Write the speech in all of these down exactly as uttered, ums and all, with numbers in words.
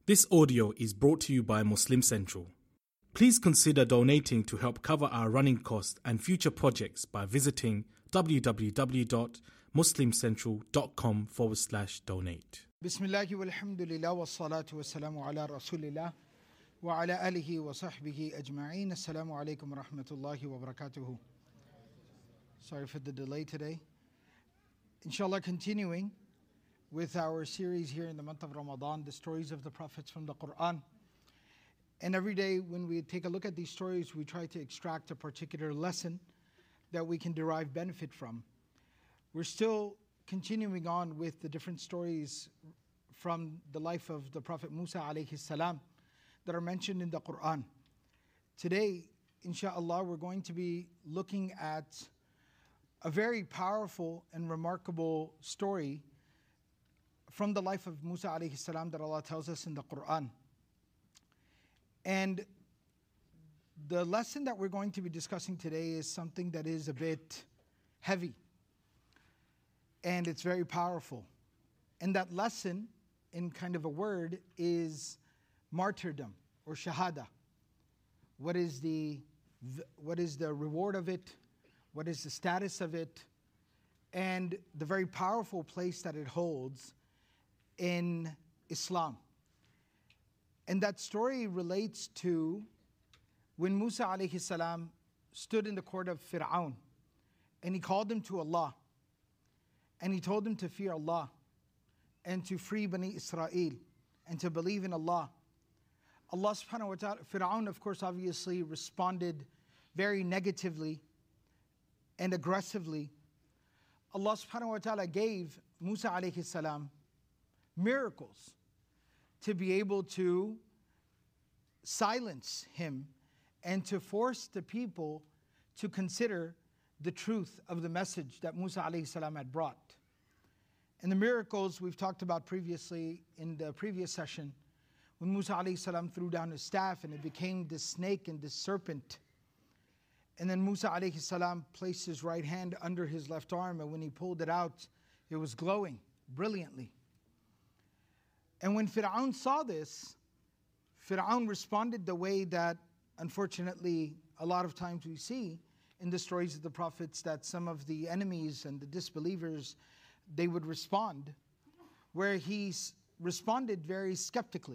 This audio is brought to you by Muslim Central. Please consider donating to help cover our running costs and future projects by visiting www.muslimcentral.com forward slash donate. Bismillahi walhamdulillah wa salatu wa salamu ala rasulillah wa ala alihi wa sahbihi ajma'een. Assalamu alaikum wa rahmatullahi wa barakatuhu. Sorry for the delay today. Inshallah, continuing with our series here in the month of Ramadan, the stories of the prophets from the Quran. And every day when we take a look at these stories, we try to extract a particular lesson that we can derive benefit from. We're still continuing on with the different stories from the life of the Prophet Musa alayhi salam that are mentioned in the Quran. Today, inshallah, we're going to be looking at a very powerful and remarkable story from the life of Musa alayhi salam that Allah tells us in the Quran. And the lesson that we're going to be discussing today is something that is a bit heavy. And it's very powerful. And that lesson, in kind of a word, is martyrdom or shahada. What is the, what is the reward of it? What is the status of it? And the very powerful place that it holds in Islam. And that story relates to when Musa alayhi salam stood in the court of Fir'aun and he called him to Allah and he told him to fear Allah and to free Bani Israel and to believe in Allah. Allah subhanahu wa ta'ala, Fir'aun of course obviously responded very negatively and aggressively. Allah subhanahu wa ta'ala gave Musa alayhi salam miracles to be able to silence him and to force the people to consider the truth of the message that Musa alayhi salam had brought. And the miracles we've talked about previously in the previous session, when Musa alayhi salam threw down his staff and it became this snake and this serpent. And then Musa alayhi salam placed his right hand under his left arm, and when he pulled it out, it was glowing brilliantly. And when Fir'aun saw this, Fir'aun responded the way that, unfortunately, a lot of times we see in the stories of the prophets, that some of the enemies and the disbelievers, they would respond, where he s- responded very skeptically.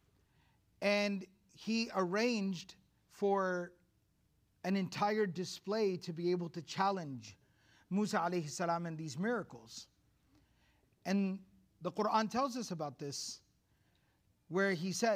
And he arranged for an entire display to be able to challenge Musa alayhi salam and these miracles. And the Quran tells us about this, where he said,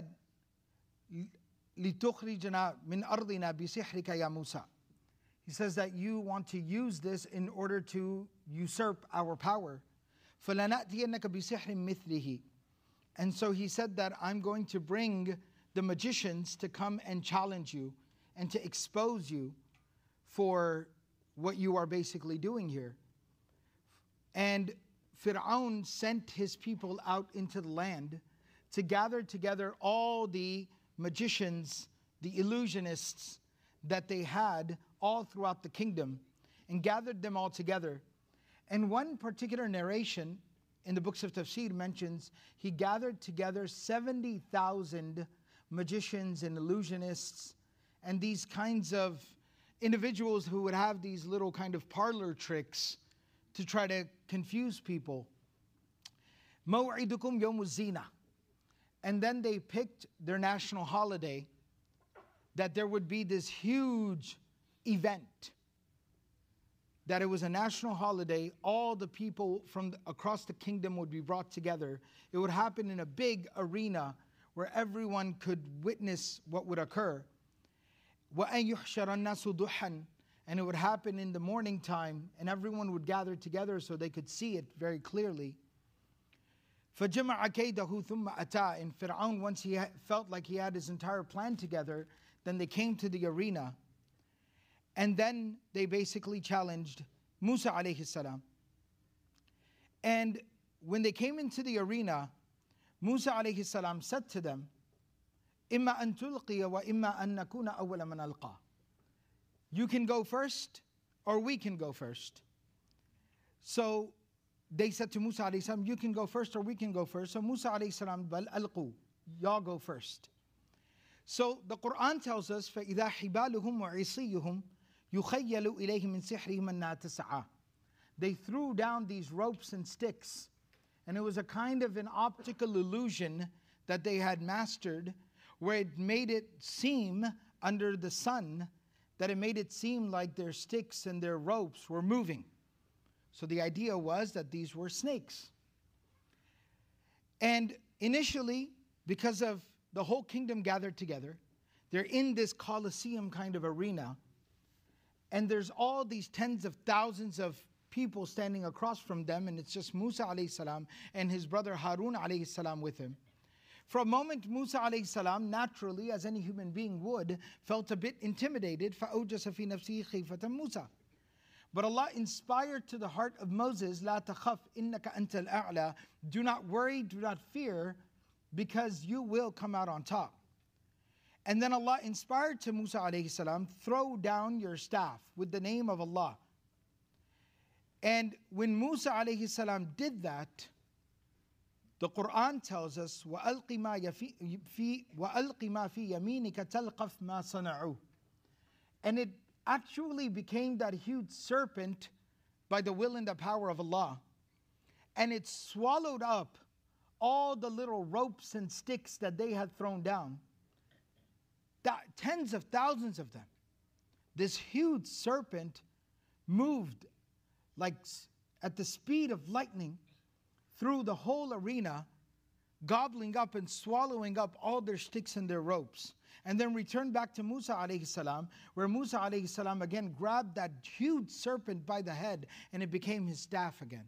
لِتُخْرِجْنَا مِنْ أَرْضِنَا بِسِحْرِكَ يَا Musa. He says that you want to use this in order to usurp our power. فَلَنَأْتِيَنَّكَ بِسِحْرٍ مِثْلِهِ. And so he said that I'm going to bring the magicians to come and challenge you and to expose you for what you are basically doing here. And Fir'aun sent his people out into the land to gather together all the magicians, the illusionists that they had all throughout the kingdom, and gathered them all together. And one particular narration in the books of tafsir mentions he gathered together seventy thousand magicians and illusionists and these kinds of individuals who would have these little kind of parlor tricks to try to confuse people. مَوْعِدُكُمْ يَوْمُ الزِّينَةِ. And then they picked their national holiday, that there would be this huge event, that it was a national holiday. All the people from the, across the kingdom would be brought together. It would happen in a big arena where everyone could witness what would occur. وَأَنْ يُحْشَرَ النَّاسُ ضُحًّا. And it would happen in the morning time, and everyone would gather together so they could see it very clearly. فَجَمَعَ كَيْدَهُ ثُمَّ أَتَى. And Fir'aun, once he ha- felt like he had his entire plan together, then they came to the arena. And then they basically challenged Musa alayhi salam. And when they came into the arena, Musa alayhi salam said to them, إِمَّا أَن تُلْقِيَ وَإِمَّا أَن نَكُونَ أَوَّلَ مَنْ أَلْقَى. You can go first, or we can go first. So they said to Musa alayhi salam, you can go first or we can go first. So Musa alayhi salam, bal alqu. y'all go first. So the Quran tells us, فَإِذَا حِبَالُهُمْ وَعِصِيُّهُمْ يُخَيَّلُ إِلَيْهِ مِنْ سِحْرِهِمْ أَنَّهَا تَسْعَىٰ. They threw down these ropes and sticks, and it was a kind of an optical illusion that they had mastered, where it made it seem under the sun, that it made it seem like their sticks and their ropes were moving. So the idea was that these were snakes. And initially, because of the whole kingdom gathered together, they're in this Colosseum kind of arena, and there's all these tens of thousands of people standing across from them, and it's just Musa alayhi salam and his brother Harun alayhi salam with him. For a moment, Musa alayhi salam, naturally, as any human being would, felt a bit intimidated. فَأَوْجَسَ فِي نَفْسِهِ خِيفَةً مُوسَى. But Allah inspired to the heart of Moses, لَا تَخَفْ إِنَّكَ أَنْتَ الْأَعْلَى. Do not worry, do not fear, because you will come out on top. And then Allah inspired to Musa alayhi salam, throw down your staff with the name of Allah. And when Musa alayhi salam did that, the Quran tells us, وَأَلْقِ مَا فِي يَمِينِكَ تَلْقَفْ مَا صَنَعُوا. And it actually became that huge serpent by the will and the power of Allah. And it swallowed up all the little ropes and sticks that they had thrown down. That, tens of thousands of them. This huge serpent moved like at the speed of lightning through the whole arena, gobbling up and swallowing up all their sticks and their ropes. And then returned back to Musa alayhi salam, where Musa alayhi salam again grabbed that huge serpent by the head, and it became his staff again.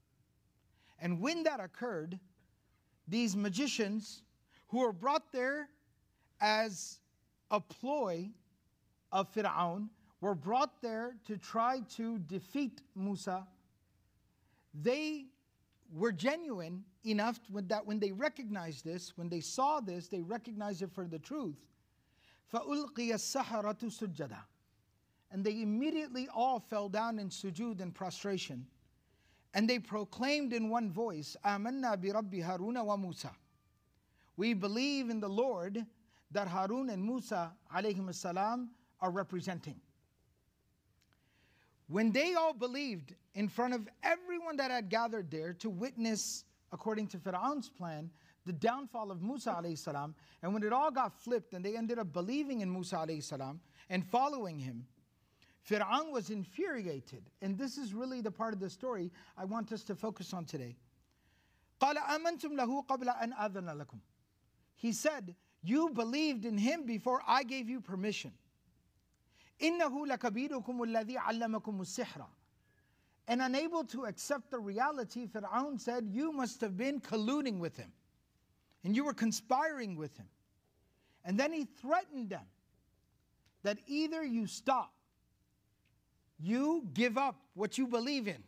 And when that occurred, these magicians who were brought there as a ploy of Fir'aun were brought there to try to defeat Musa. They were genuine enough that when they recognized this, when they saw this, they recognized it for the truth. فَأُلْقِيَ السَّحَرَةُ سُجَّدًا. And they immediately all fell down in sujood and prostration. And they proclaimed in one voice, آمَنَّا بِرَبِّ هَارُونَ وَمُوسَى. We believe in the Lord that Harun and Musa alayhim salam are representing. When they all believed in front of everyone that had gathered there to witness, according to Fir'aun's plan, the downfall of Musa alayhi salam, and when it all got flipped and they ended up believing in Musa alayhi salam and following him, Fir'aun was infuriated. And this is really the part of the story I want us to focus on today. قَالَ آمَنْتُمْ لَهُ قَبْلَ أَنْ آذَنَ لَكُمْ. He said, you believed in him before I gave you permission. إِنَّهُ لَكَبِيرُكُمُ الَّذِي عَلَّمَكُمُ السِّحْرَ. And unable to accept the reality, Fir'aun said, you must have been colluding with him. And you were conspiring with him. And then he threatened them that either you stop, you give up what you believe in,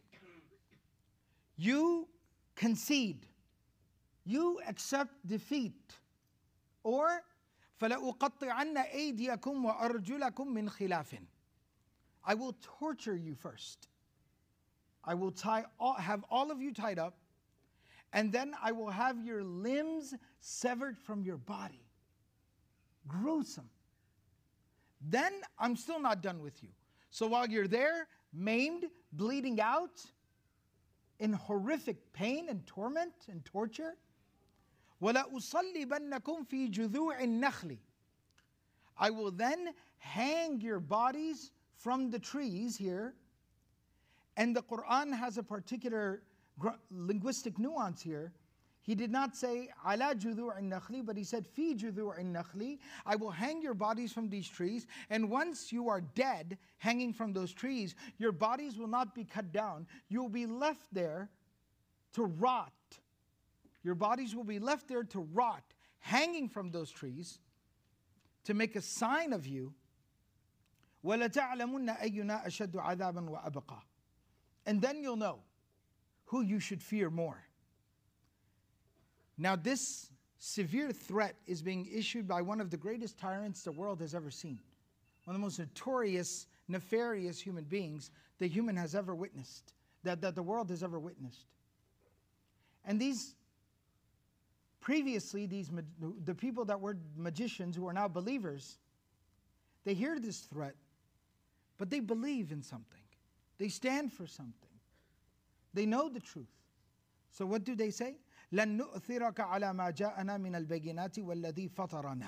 you concede, you accept defeat, or فَلَأُقَطِّعَنَّ أَيْدِيَكُمْ وَأَرْجُلَكُمْ مِنْ خِلَافٍ. I will torture you first. I will tie all, have all of you tied up, and then I will have your limbs severed from your body. Gruesome. Then I'm still not done with you. So while you're there, maimed, bleeding out, in horrific pain and torment and torture, وَلَأُصَلِّبَنَّكُمْ فِي جُذُوعِ النَّخْلِ. I will then hang your bodies from the trees here. And the Quran has a particular linguistic nuance here. He did not say عَلَى جُذُوعِ النَّخْلِ, but he said فِي جُذُوعِ النَّخْلِ. I will hang your bodies from these trees, and once you are dead, hanging from those trees, your bodies will not be cut down. You will be left there to rot. Your bodies will be left there to rot, hanging from those trees, to make a sign of you. وَلَتَعْلَمُنَّ أَيُّنَا أَشَدُّ عَذَابًا وَأَبْقَى. And then you'll know who you should fear more. Now this severe threat is being issued by one of the greatest tyrants the world has ever seen. One of the most notorious, nefarious human beings the human has ever witnessed, that, that the world has ever witnessed. And these Previously, these the people that were magicians who are now believers, they hear this threat, but they believe in something. They stand for something. They know the truth. So what do they say? لَن نُؤْثِرَكَ عَلَى مَا جَاءَنَا مِنَ الْبَيِّنَاتِ وَالَّذِي فَطَرَنَا.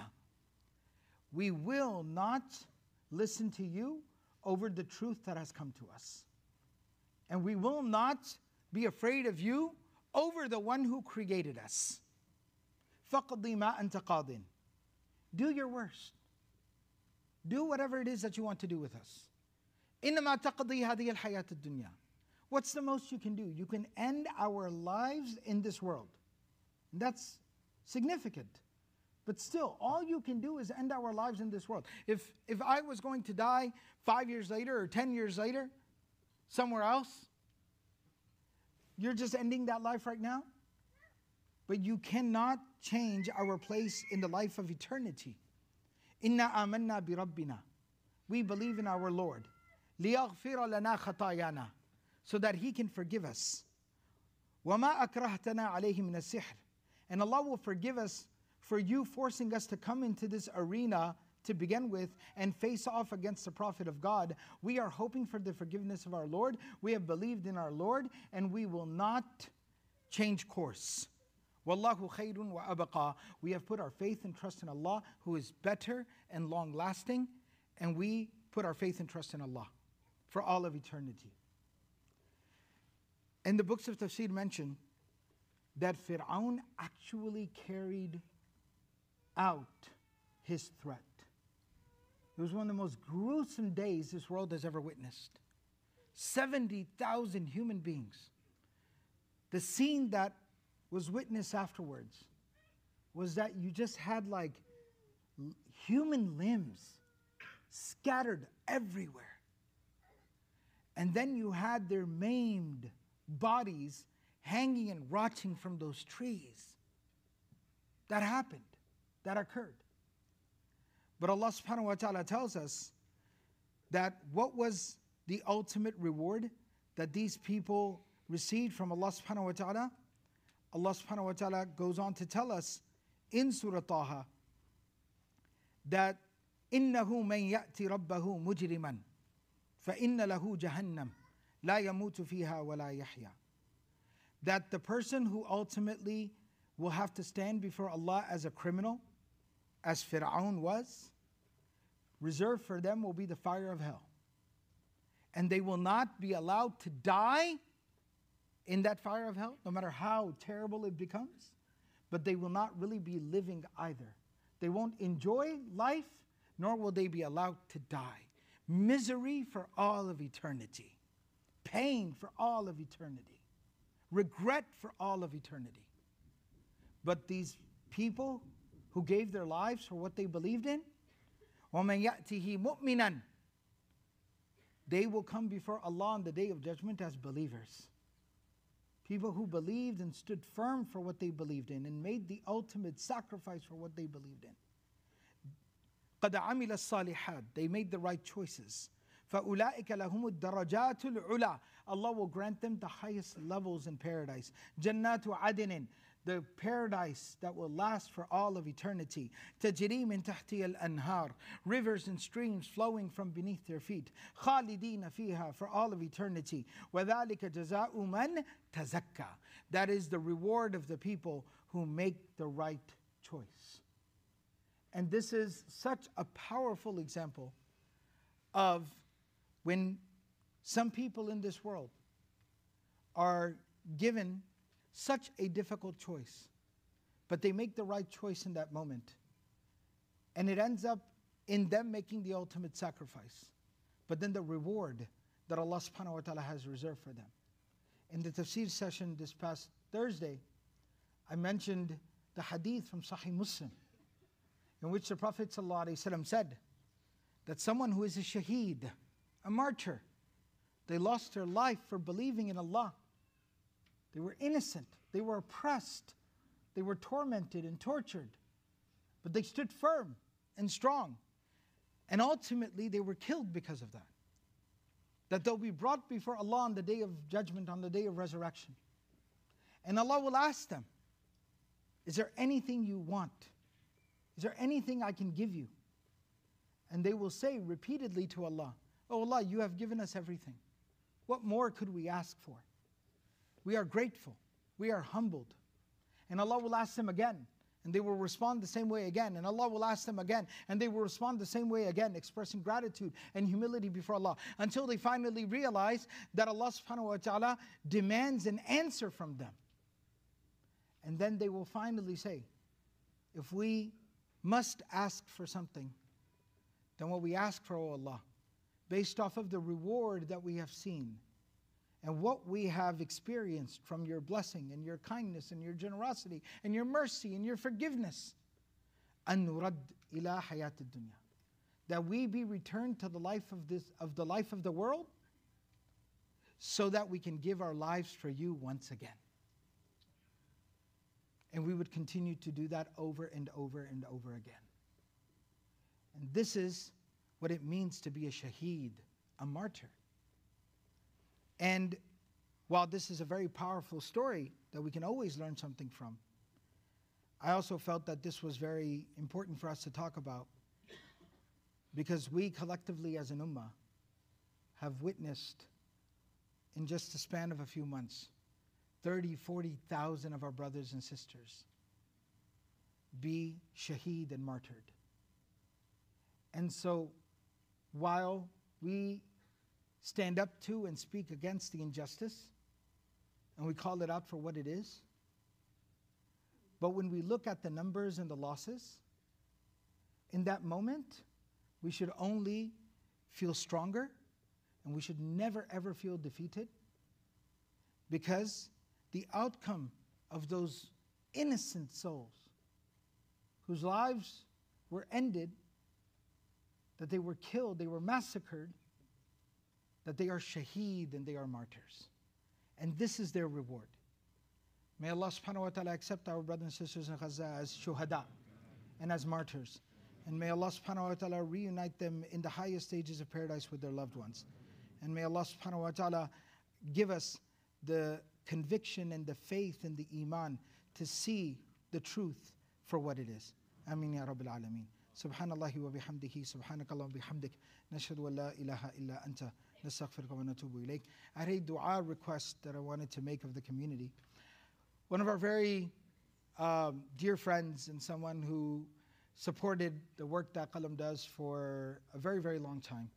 We will not listen to you over the truth that has come to us. And we will not be afraid of you over the one who created us. فَقْضِي مَا أَنْتَ قَاضٍ. Do your worst. Do whatever it is that you want to do with us. إِنَّمَا تَقْضِي هَذِهِ الْحَيَاةِ الدُّنْيَا. What's the most you can do? You can end our lives in this world. And that's significant. But still, all you can do is end our lives in this world. If, if I was going to die five years later or ten years later, somewhere else, you're just ending that life right now? But you cannot change our place in the life of eternity. Inna amanna bi Rabbina. We believe in our Lord. لِيَغْفِرَ لَنَا خَطَايَانَا. So that He can forgive us. وَمَا أَكْرَهْتَنَا عَلَيْهِ مِنَ السِّحْرِ. And Allah will forgive us for you forcing us to come into this arena to begin with and face off against the Prophet of God. We are hoping for the forgiveness of our Lord. We have believed in our Lord and we will not change course. Wallahu khayrun wa abqa. We have put our faith and trust in Allah, who is better and long lasting, and we put our faith and trust in Allah for all of eternity. And the books of tafsir mention that Fir'aun actually carried out his threat. It was one of the most gruesome days this world has ever witnessed. seventy thousand human beings. The scene that was witnessed afterwards was that you just had like human limbs scattered everywhere. And then you had their maimed bodies hanging and rotting from those trees. That happened. That occurred. But Allah subhanahu wa ta'ala tells us that what was the ultimate reward that these people received from Allah subhanahu wa ta'ala? Allah subhanahu wa ta'ala goes on to tell us in Surah Taha that إِنَّهُ مَنْ يَأْتِ رَبَّهُ مُجْرِمًا فَإِنَّ لَهُ جَهَنَّمْ لَا يَمُوتُ فِيهَا وَلَا يَحْيَا. That the person who ultimately will have to stand before Allah as a criminal, as Fir'aun was, reserved for them will be the fire of hell. And they will not be allowed to die in that fire of hell, no matter how terrible it becomes. But they will not really be living either. They won't enjoy life, nor will they be allowed to die. Misery for all of eternity. Pain for all of eternity. Regret for all of eternity. But these people who gave their lives for what they believed in, وَمَنْ يَأْتِهِ مُؤْمِنًا, they will come before Allah on the Day of Judgment as believers. People who believed and stood firm for what they believed in and made the ultimate sacrifice for what they believed in. قَدْ عَمِلَ الصَّالِحَاتِ. They made the right choices. فَأُولَٰئِكَ لَهُمُ الدَّرَجَاتُ الْعُلَى. Allah will grant them the highest levels in paradise. جَنَّاتُ عَدْنٍ. The paradise that will last for all of eternity. تَجْرِي مِن تَحْتِهَا الْأَنْهَارِ. Rivers and streams flowing from beneath their feet. خَالِدِينَ فِيهَا. For all of eternity. وَذَلِكَ جَزَاءُ مَنْ تَزَكَّى. That is the reward of the people who make the right choice. And this is such a powerful example of when some people in this world are given such a difficult choice, but they make the right choice in that moment. And it ends up in them making the ultimate sacrifice. But then the reward that Allah subhanahu wa ta'ala has reserved for them. In the tafsir session this past Thursday, I mentioned the hadith from Sahih Muslim, in which the Prophet ﷺ said that someone who is a shaheed, a martyr, they lost their life for believing in Allah. They were innocent, they were oppressed, they were tormented and tortured, but they stood firm and strong. And ultimately they were killed because of that. That they'll be brought before Allah on the Day of Judgment, on the Day of Resurrection. And Allah will ask them, Is there anything you want? Is there anything I can give you? And they will say repeatedly to Allah, Oh Allah, you have given us everything. What more could we ask for? We are grateful. We are humbled. And Allah will ask them again, and they will respond the same way again. And Allah will ask them again, and they will respond the same way again, expressing gratitude and humility before Allah, until they finally realize that Allah subhanahu wa ta'ala demands an answer from them. And then they will finally say, if we must ask for something, then what we ask for, O Allah, based off of the reward that we have seen and what we have experienced from your blessing and your kindness and your generosity and your mercy and your forgiveness, أَن نُرَدْ إِلَى حَيَاةِ الدُّنْيَا, that we be returned to the life of this of the life of the world, so that we can give our lives for you once again. And we would continue to do that over and over and over again. And this is what it means to be a shaheed, a martyr. And while this is a very powerful story that we can always learn something from, I also felt that this was very important for us to talk about, because we collectively as an ummah have witnessed, in just the span of a few months, thirty, forty thousand of our brothers and sisters be shaheed and martyred. And so, while we stand up to and speak against the injustice, and we call it out for what it is, but when we look at the numbers and the losses, in that moment, we should only feel stronger, and we should never ever feel defeated, because the outcome of those innocent souls whose lives were ended, that they were killed, they were massacred, that they are shaheed and they are martyrs. And this is their reward. May Allah subhanahu wa ta'ala accept our brothers and sisters in Gaza as shuhada and as martyrs. And may Allah subhanahu wa ta'ala reunite them in the highest stages of paradise with their loved ones. And may Allah subhanahu wa ta'ala give us the conviction and the faith and the iman to see the truth for what it is. Ameen ya Rabbil Alameen. Subhanallahi wa bihamdihi, subhanakallah wa bihamdik, nashhadu an la ilaha illa anta, nastaghfiruka wa natubu ilayk. I had a dua request that I wanted to make of the community. One of our very um, dear friends and someone who supported the work that Qalam does for a very, very long time.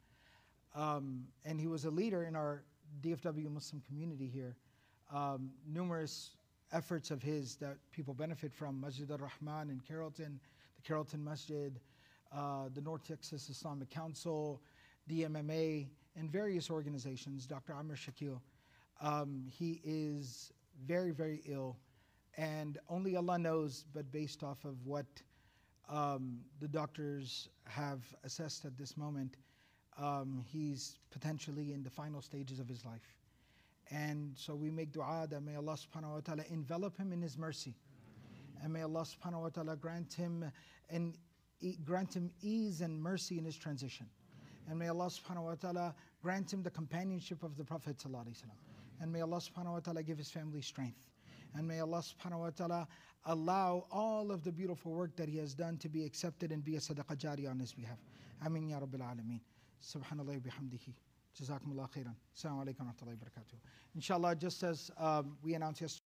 Um, and he was a leader in our D F W Muslim community here. Um, numerous efforts of his that people benefit from, Masjid al-Rahman in Carrollton, the Carrollton Masjid, uh, the North Texas Islamic Council, D M M A, and various organizations, Doctor Amr Shakil. Um, he is very, very ill, and only Allah knows, but based off of what um, the doctors have assessed at this moment, um, he's potentially in the final stages of his life. And so we make dua that may Allah subhanahu wa ta'ala envelop him in his mercy. And may Allah subhanahu wa ta'ala grant him and e- grant him ease and mercy in his transition. And may Allah subhanahu wa ta'ala grant him the companionship of the Prophet sallallahu alaihi wasallam. And may Allah subhanahu wa ta'ala give his family strength. And may Allah subhanahu wa ta'ala allow all of the beautiful work that he has done to be accepted and be a sadaqah jari on his behalf. Ameen ya Rabbil Alameen. Subhanallah wa bihamdihi. Jazakumullah khairan. Assalamu alaikum wa rahmatullahi wa barakatuh. Inshallah, just as um, we announced yesterday,